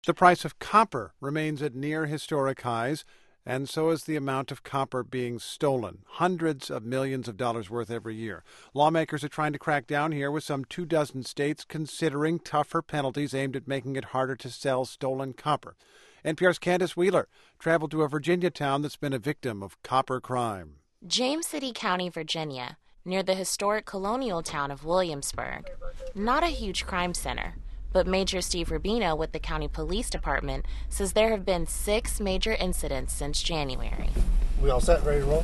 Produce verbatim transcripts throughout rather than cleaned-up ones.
The price of copper remains at near historic highs, and so is the amount of copper being stolen, hundreds of millions of dollars worth every year. Lawmakers are trying to crack down here, with some two dozen states considering tougher penalties aimed at making it harder to sell stolen copper. N P R's Candace Wheeler traveled to a Virginia town that's been a victim of copper crime. James City County, Virginia, near the historic colonial town of Williamsburg. Not a huge crime center, but Major Steve Rubino with the county police department says there have been six major incidents since January. We all set, ready to roll?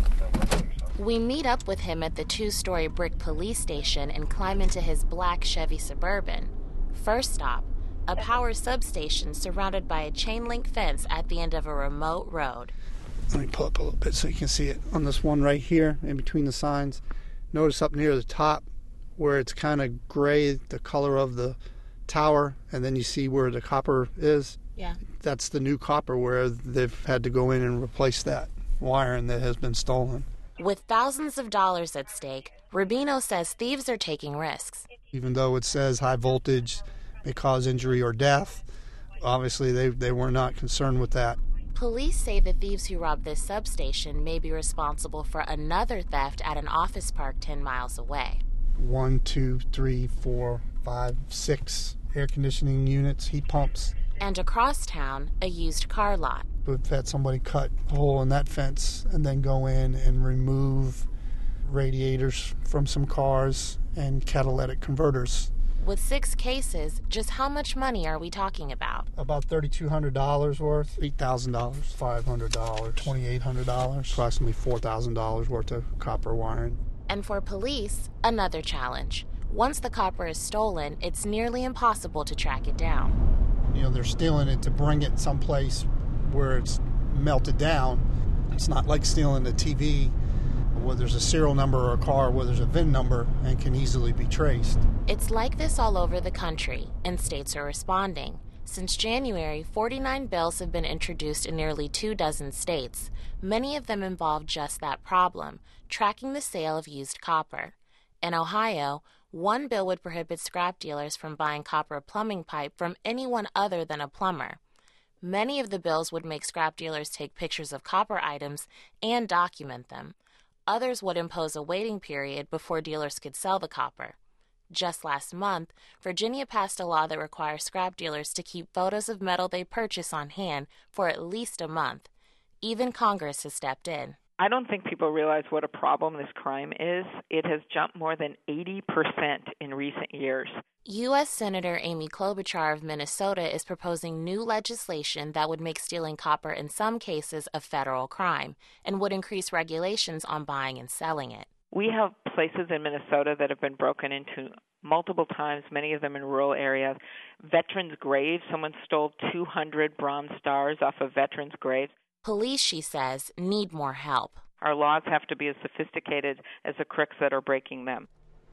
We meet up with him at the two-story brick police station and climb into his black Chevy Suburban. First stop, a power substation surrounded by a chain-link fence at the end of a remote road. Let me pull up a little bit so you can see it. On this one right here, in between the signs, notice up near the top where it's kind of gray, the color of the tower, and then you see where the copper is. Yeah. That's the new copper where they've had to go in and replace that wiring that has been stolen. With thousands of dollars at stake, Rubino says thieves are taking risks. Even though it says high voltage may cause injury or death, obviously they, they were not concerned with that. Police say the thieves who robbed this substation may be responsible for another theft at an office park ten miles away. One, two, three, four, five, six air conditioning units, heat pumps. And across town, a used car lot. We've had somebody cut a hole in that fence and then go in and remove radiators from some cars and catalytic converters. With six cases, just how much money are we talking about? About three thousand two hundred dollars worth, eight thousand dollars, five hundred dollars, two thousand eight hundred dollars, approximately four thousand dollars worth of copper wiring. And for police, another challenge. Once the copper is stolen, it's nearly impossible to track it down. You know, they're stealing it to bring it someplace where it's melted down. It's not like stealing a T V where there's a serial number or a car where there's a V I N number and can easily be traced. It's like this all over the country, and states are responding. Since January, forty-nine bills have been introduced in nearly two dozen states. Many of them involve just that problem, tracking the sale of used copper. In Ohio, one bill would prohibit scrap dealers from buying copper plumbing pipe from anyone other than a plumber. Many of the bills would make scrap dealers take pictures of copper items and document them. Others would impose a waiting period before dealers could sell the copper. Just last month, Virginia passed a law that requires scrap dealers to keep photos of metal they purchase on hand for at least a month. Even Congress has stepped in. I don't think people realize what a problem this crime is. It has jumped more than eighty percent in recent years. U S Senator Amy Klobuchar of Minnesota is proposing new legislation that would make stealing copper in some cases a federal crime and would increase regulations on buying and selling it. We have places in Minnesota that have been broken into multiple times, many of them in rural areas. Veterans' graves, someone stole two hundred Bronze Stars off of veterans' graves. Police, she says, need more help. Our laws have to be as sophisticated as the crooks that are breaking them.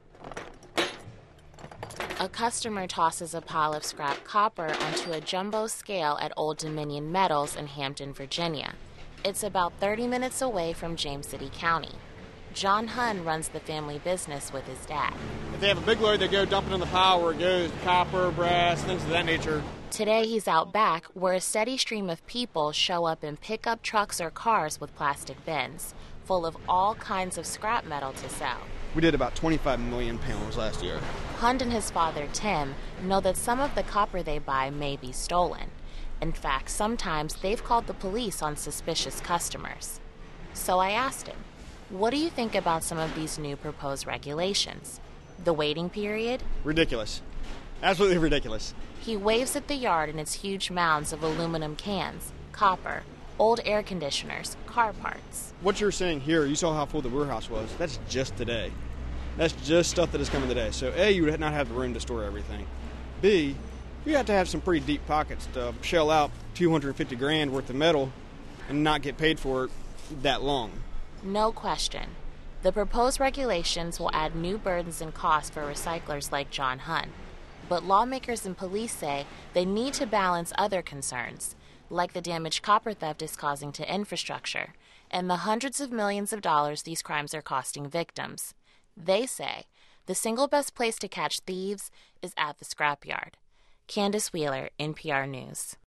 A customer tosses a pile of scrap copper onto a jumbo scale at Old Dominion Metals in Hampton, Virginia. It's about thirty minutes away from James City County. John Hunn runs the family business with his dad. If they have a big load, they go dump it in the pile where it goes, copper, brass, things of that nature. Today he's out back where a steady stream of people show up in pickup trucks or cars with plastic bins, full of all kinds of scrap metal to sell. We did about twenty-five million pounds last year. Hunt and his father, Tim, know that some of the copper they buy may be stolen. In fact, sometimes they've called the police on suspicious customers. So I asked him, what do you think about some of these new proposed regulations? The waiting period? Ridiculous. Absolutely ridiculous. He waves at the yard and its huge mounds of aluminum cans, copper, old air conditioners, car parts. What you're saying here, you saw how full the warehouse was. That's just today. That's just stuff that is coming today. So A, you would not have the room to store everything. B, you have to have some pretty deep pockets to shell out two hundred fifty grand worth of metal and not get paid for it that long. No question. The proposed regulations will add new burdens and costs for recyclers like John Hunn. But lawmakers and police say they need to balance other concerns, like the damage copper theft is causing to infrastructure and the hundreds of millions of dollars these crimes are costing victims. They say the single best place to catch thieves is at the scrapyard. Candace Wheeler, N P R News.